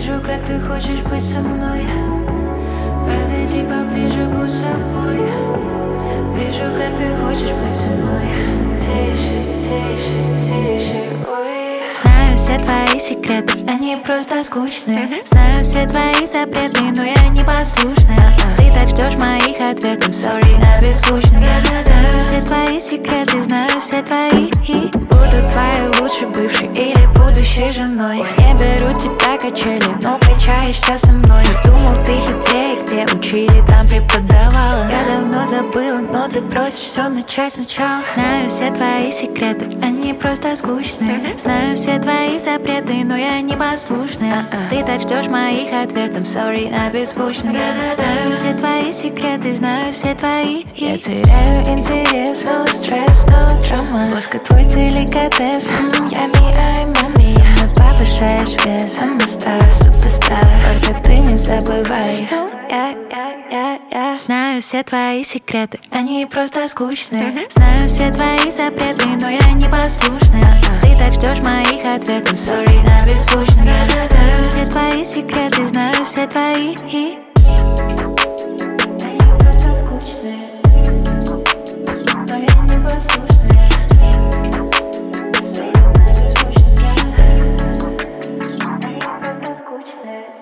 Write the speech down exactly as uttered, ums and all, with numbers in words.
Вижу, как ты хочешь быть со мной. Подойди поближе, будь собой. Вижу, как ты хочешь быть со мной. Тише, тише, тише, ой. Знаю все твои секреты, они просто скучные. Знаю все твои запреты, но я непослушная. Ты так ждешь моих ответов, sorry, на беззвучно. Знаю все твои секреты, знаю все твои. Буду твоей лучшей бывшей или будущей женой. Не беру тебя качели, но качаешься со мной. Думал, ты хитрее, где учили, там преподавала. Я давно забыла, но ты просишь все начать сначала. Знаю все твои секреты, они просто скучные. Знаю все твои запреты, но я непослушная. Ты так ждешь моих ответов, sorry, на беззвучно. Знаю все твои секреты, знаю все твои. Я теряю интерес, no стресс, no драма. Воска твой деликатес, я ми, ай, мами. Со мной повышаешь вес, сама стар, суперстар. Только ты не забывай, что я, я, я, я. Знаю все твои секреты, они просто скучные. Знаю все твои запреты, но я непослушная. Ты так ждешь моих ответов, sorry, на беззвучно. Знаю все твои секреты, знаю все твои.